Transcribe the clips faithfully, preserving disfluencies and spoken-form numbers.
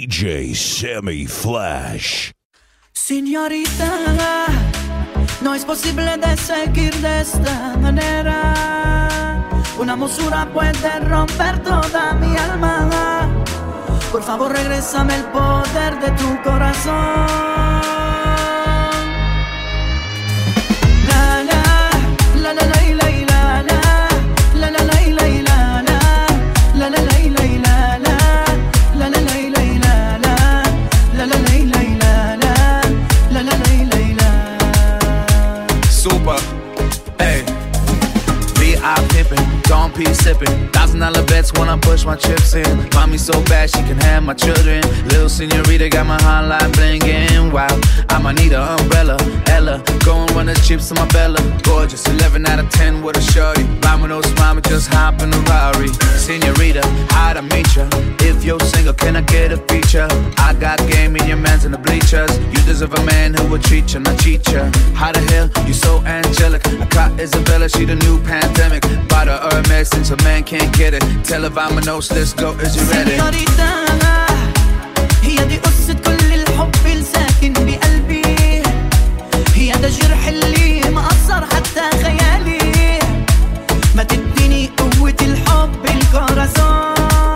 D J Sammy Flash. Señorita, no es posible de seguir de esta manera. Una hermosura puede romper toda mi alma. Por favor, regrésame el poder de tu corazón. La la la la la la la la la la la la la la la la Super, hey, V I pimpin', Dawn P sippin', thousand dollar bets when I push my chips in. Mommy so bad she can have my children. Little señorita got my hotline blingin'. Wow, I'ma need an umbrella. Ella, go and run the chips on my Bella. Gorgeous, eleven out of ten with a shorty. Domino's mama just hop in the Rari. Señorita, how'd I meet ya? If you're single, can I get a feature? I got game in your man's in the bleachers. You deserve a man who will treat ya, not cheat ya. How the hell, you so angelic? I caught Isabella, she the new pandemic. Bought her Hermes since a man can't get it. Tell her Vamonos, let's go, is you ready? Señorita, هي دي قصة كل الحب الساكن بقلبي. هي ده الجرح اللي مأثر حتى خيالي. ما تديني قوة الحب الكوراسون.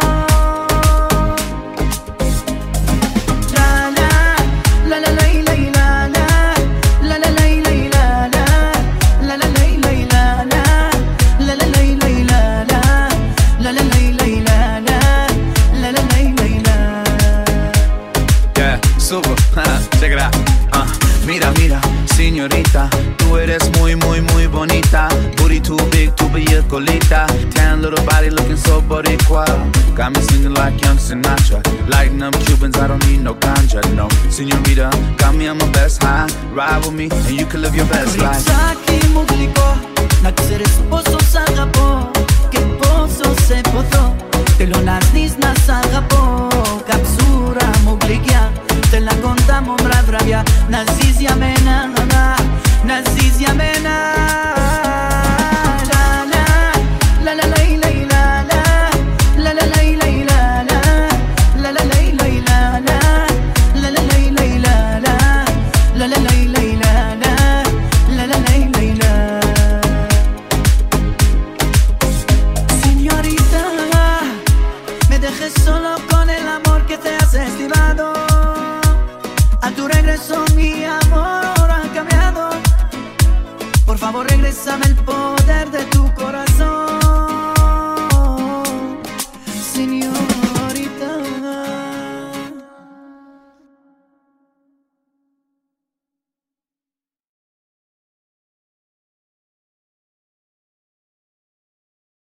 Check it out. Uh, mira, mira, señorita, tú eres muy, muy, muy bonita. Booty too big, tu bella colita. Tan little body looking so boricua. Got me singing like young Sinatra. Lighting up Cubans, I don't need no ganja, no. Señorita, got me on my best high. Ride with me and you can live your best life. Telo nas nis na sagapo Kapsura moglikja Tela konta mo mravravja Nazizja mena Nazizja mena La la La la la la la La la la la la La la la la la La la la la la La la la la la La la la la Señorita me dejes solo con el amor que te has estimado. A tu regreso mi amor ha cambiado. Por favor, regrésame el poder de tu corazón.